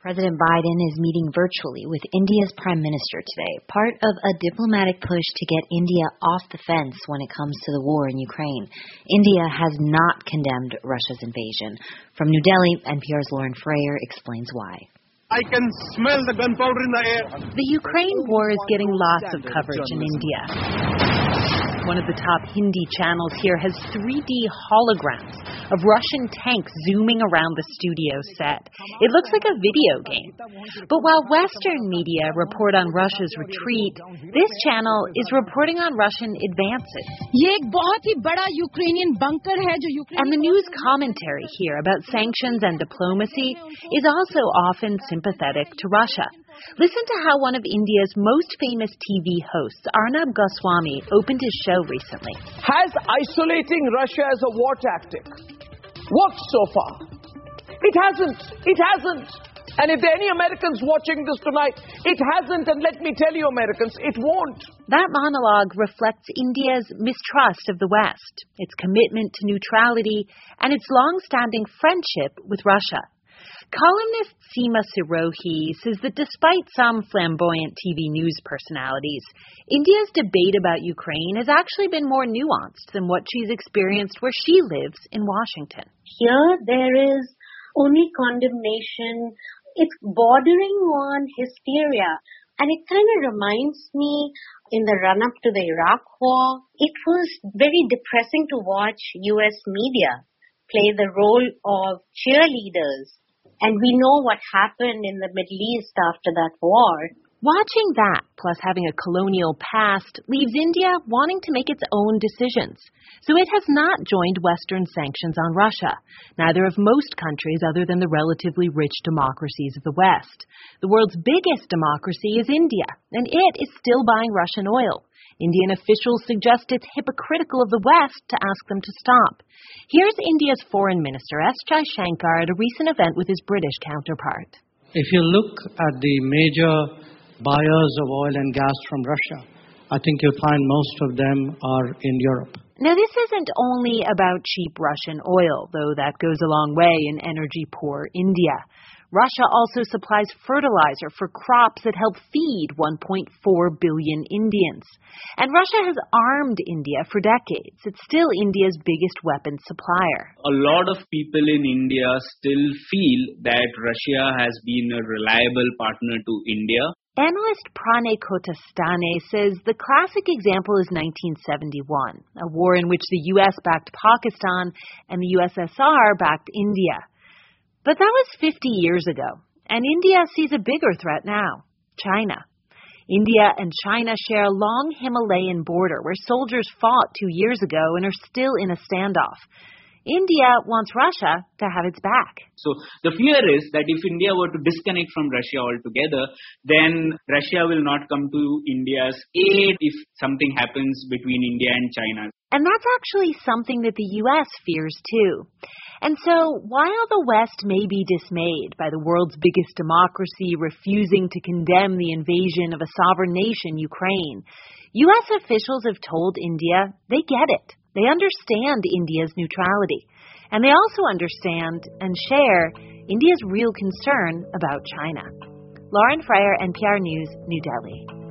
President Biden is meeting virtually with India's Prime Minister today, part of a diplomatic push to get India off the fence when it comes to the war in Ukraine. India has not condemned Russia's invasion. From New Delhi, NPR's Lauren Frayer explains why. I can smell the gunpowder in the air. The Ukraine war is getting lots of coverage in India. One of the top Hindi channels here has 3D holograms of Russian tanks zooming around the studio set. It looks like a video game. But while Western media report on Russia's retreat, this channel is reporting on Russian advances. And the news commentary here about sanctions and diplomacy is also often sympathetic to Russia. Listen to how one of India's most famous TV hosts, Arnab Goswami, opened his show recently. Has isolating Russia as a war tactic worked so far? It hasn't. It hasn't. And if there are any Americans watching this tonight, it hasn't. And let me tell you, Americans, it won't. That monologue reflects India's mistrust of the West, its commitment to neutrality, and its long-standing friendship with Russia. Columnist Seema Sirohi says that despite some flamboyant TV news personalities, India's debate about Ukraine has actually been more nuanced than what she's experienced where she lives in Washington. Here there is only condemnation. It's bordering on hysteria. And it kind of reminds me in the run-up to the Iraq war, it was very depressing to watch U.S. media play the role of cheerleaders. And we know what happened in the Middle East after that war. Watching that, plus having a colonial past, leaves India wanting to make its own decisions. So it has not joined Western sanctions on Russia. Neither have most countries other than the relatively rich democracies of the West. The world's biggest democracy is India, and it is still buying Russian oil. Indian officials suggest it's hypocritical of the West to ask them to stop. Here's India's Foreign Minister S. Jaishankar at a recent event with his British counterpart. If you look at the major buyers of oil and gas from Russia, I think you'll find most of them are in Europe. Now, this isn't only about cheap Russian oil, though that goes a long way in energy-poor India. Russia also supplies fertilizer for crops that help feed 1.4 billion Indians. And Russia has armed India for decades. It's still India's biggest weapons supplier. A lot of people in India still feel that Russia has been a reliable partner to India. Analyst Pranay Kotastane says the classic example is 1971, a war in which the U.S. backed Pakistan and the USSR backed India. But that was 50 years ago, and India sees a bigger threat now, China. India and China share a long Himalayan border where soldiers fought 2 years ago and are still in a standoff. India wants Russia to have its back. So the fear is that if India were to disconnect from Russia altogether, then Russia will not come to India's aid if something happens between India and China. And that's actually something that the U.S. fears too. And so while the West may be dismayed by the world's biggest democracy refusing to condemn the invasion of a sovereign nation, Ukraine, U.S. officials have told India they get it. They understand India's neutrality. And they also understand and share India's real concern about China. Lauren Frayer, NPR News, New Delhi.